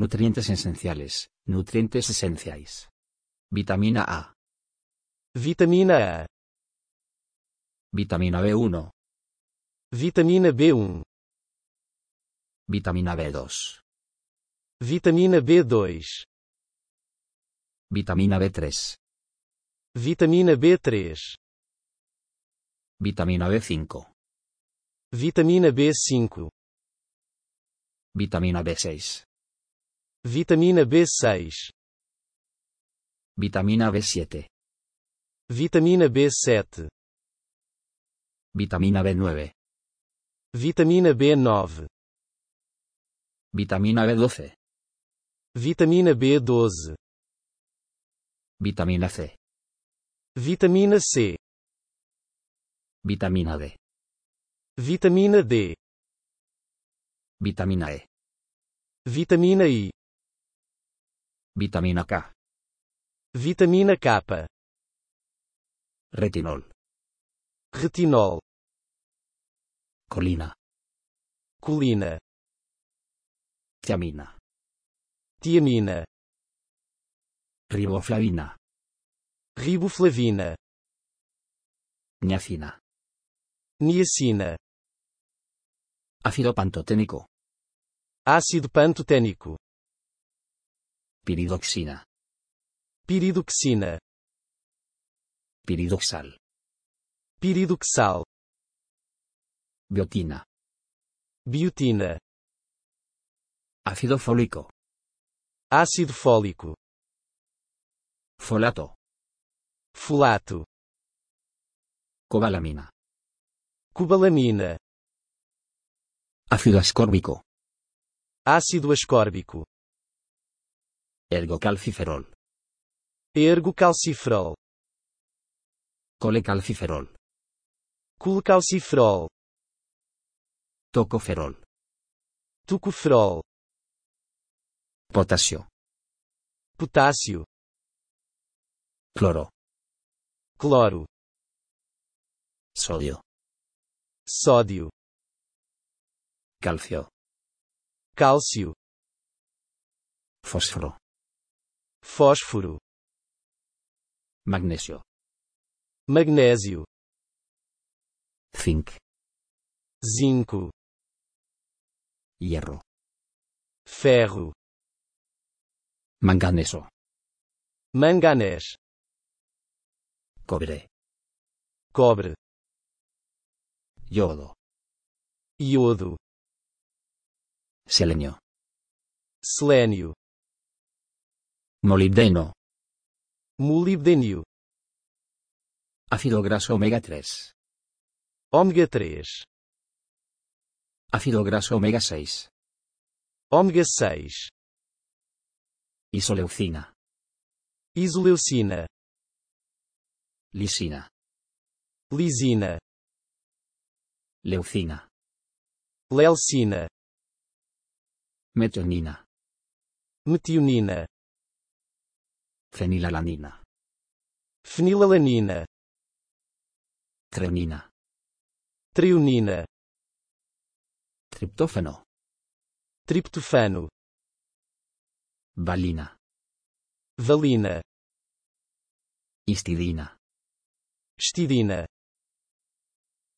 Nutrientes esenciales, nutrientes esenciais. Vitamina A. Vitamina A. Vitamina B1. Vitamina B1. Vitamina B2. Vitamina B2. Vitamina B3. Vitamina B3. Vitamina B5. Vitamina B5. Vitamina B6. Vitamina B6. Vitamina B7. Vitamina B7. Vitamina B9. Vitamina B9. Vitamina B12. Vitamina B12. Vitamina C. Vitamina C. Vitamina D. Vitamina D. Vitamina E. Vitamina I. Vitamina K. Vitamina K. Retinol. Retinol. Colina. Colina. Tiamina. Tiamina. Riboflavina. Riboflavina. Niacina. Niacina. Ácido pantoténico. Ácido pantoténico. Piridoxina. Piridoxina. Piridoxal. Piridoxal. Biotina. Biotina. Ácido fólico. Ácido fólico. Folato. Folato. Cobalamina. Cobalamina. Ácido ascórbico. Ácido ascórbico. Ergocalciferol. Ergocalciferol. Colecalciferol. Colecalciferol. Tocoferol. Tocoferol. Potasio. Potássio. Cloro. Cloro. Sodio. Sódio. Calcio. Cálcio. Fósforo. Fósforo. Magnesio. Magnésio. Zinc. Zinco. Hierro. Ferro. Manganeso. Manganés. Cobre. Cobre. Yodo. Iodo. Selenio. Selênio. Molibdeno. Molibdênio. Ácido graso omega 3. Ômega 3. Ácido graso omega 6. Ômega 6. Isoleucina. Isoleucina. Lisina. Lisina. Leucina. Leucina. Metionina. Metionina. Fenilalanina. Fenilalanina. Treonina. Treonina. Triptófano. Triptofano. Valina. Valina. Histidina. Histidina.